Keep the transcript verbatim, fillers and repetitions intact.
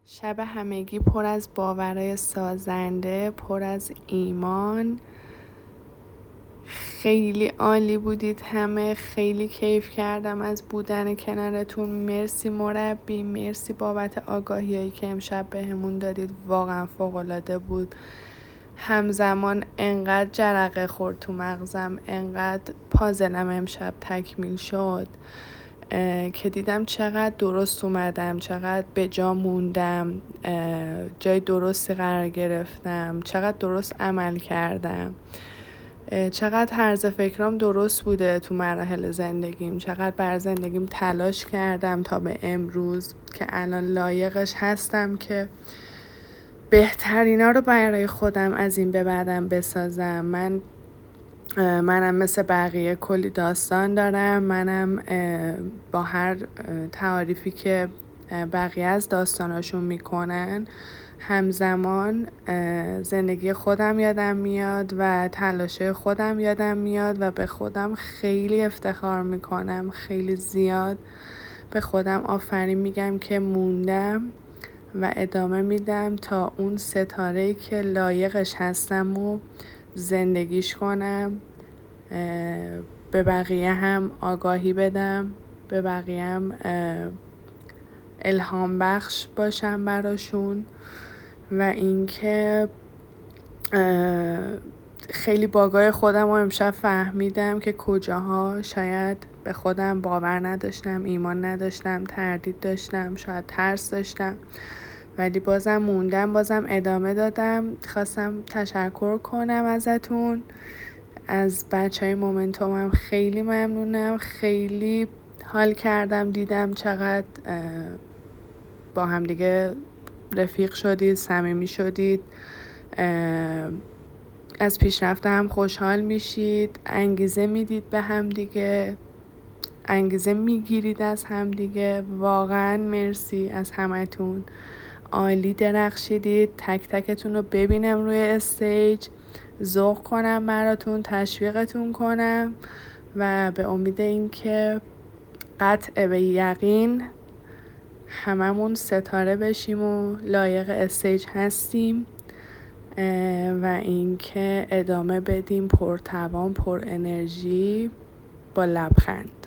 شب همگی پر از باورهای سازنده، پر از ایمان. خیلی عالی بودید همه، خیلی کیف کردم از بودن کنارتون. مرسی مربی، مرسی بابت آگاهیایی که امشب بهمون دادید، واقعا فوق‌العاده بود. همزمان انقدر جرقه خورد تو مغزم، انقدر پازلم امشب تکمیل شد که دیدم چقدر درست اومدم، چقدر به جا موندم، جای درستی قرار گرفتم، چقدر درست عمل کردم، چقدر طرز فکرام درست بوده تو مراحل زندگیم، چقدر بر زندگیم تلاش کردم تا به امروز که الان لایقش هستم که بهترینا رو برای خودم از این به بعدم بسازم. من منم مثل بقیه کلی داستان دارم، منم با هر تعاریفی که بقیه از داستاناشون میکنن همزمان زندگی خودم یادم میاد و تلاشه خودم یادم میاد و به خودم خیلی افتخار میکنم، خیلی زیاد به خودم آفرین میگم که موندم و ادامه میدم تا اون ستاره‌ای که لایقش هستم و زندگیش کنم، به بقیه هم آگاهی بدم، به بقیه هم الهام بخش باشم براشون. و اینکه خیلی باگای خودم رو امشب فهمیدم که کجاها شاید به خودم باور نداشتم، ایمان نداشتم، تردید داشتم، شاید ترس داشتم، ولی بازم موندم، بازم ادامه دادم. خواستم تشکر کنم ازتون، از بچه های مومنتوم هم خیلی ممنونم، خیلی حال کردم، دیدم چقدر با هم دیگه رفیق شدید، صمیمی شدید، از پیشرفت هم خوشحال میشید، انگیزه میدید به هم دیگه، انگیزه میگیرید از هم دیگه. واقعا مرسی از همتون، عالی درخشیدید. تک تکتون رو ببینم روی استیج، ذوق کنم براتون، تشویقتون کنم و به امید این که قطع به یقین هممون ستاره بشیم و لایق استیج هستیم و اینکه ادامه بدیم پرتوان، پر انرژی، با لبخند.